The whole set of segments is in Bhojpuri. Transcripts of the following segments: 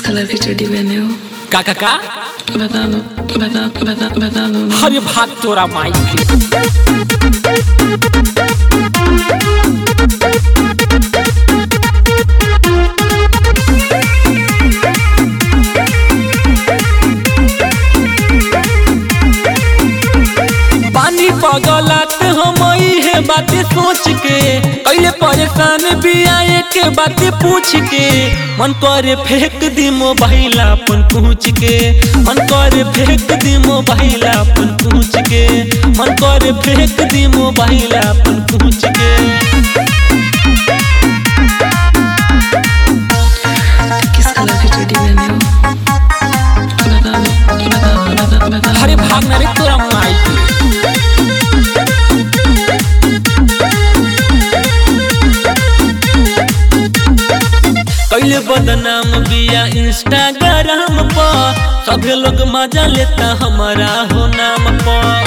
कलर की चड्डी पहने हो? का बता दो ना। अरे भाग तोरा माई के। पानी पगलात हम है बातें सोच के कैले परेशान भी आए के बातें पूछ के मन करे फेंक दी मोबाइल अपन पूछ के मन करे फेंक दी मोबाइल अपन पूछ के मन करे फेंक दी मोबाइल अपन पूछ के। किस कलर की चड्डी पहने हो? बता अरे भागना रे तोरा माई के। कैले बदनाम बिया इंस्टाग्राम पर सभी लोग मजा लेता हमारा हो नाम पर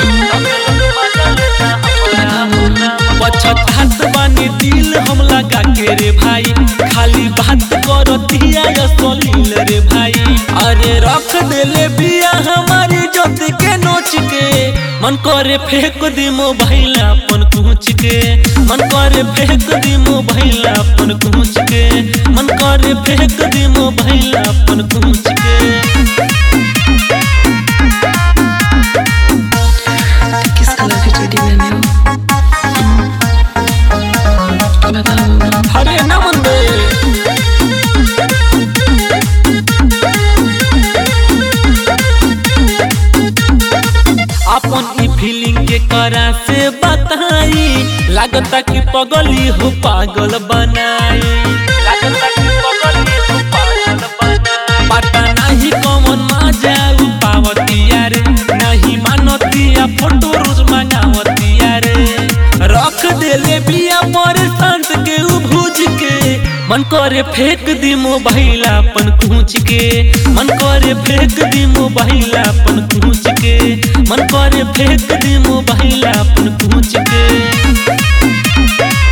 पछतात बानी दिल हम लगा के रे भाई खाली बात करतिया सलील रे भाई अरे रख देले बिया हमारी जोत के नोच के मन करे फेंक दी मोबाइल अपन पूछ के मन करे फेंक दी मोबाइल अपन पूछ के मन करे फेंक दी मोबाइल अपन पूछ के। किस कलर की चड्डी पहने हो? बता दो ना। अरे ना मन दे अपन ई फीलिंग के करा से बताई लागता कि पगली हो पागल बनाई लागता कि पगली हो पागल बनाई पता नहीं कौन मजा पावतिया रे नहीं मानतिया फोटो रोज मंगावतिया रे रख देले बिया पर संत के भूज के मन करे फेंक दी मोबाइल अपन पूछ के मन करे फेंक दी मोबाइल अपन पूछ के मन करे फेंक दी मोबाइल अपन पूछ के।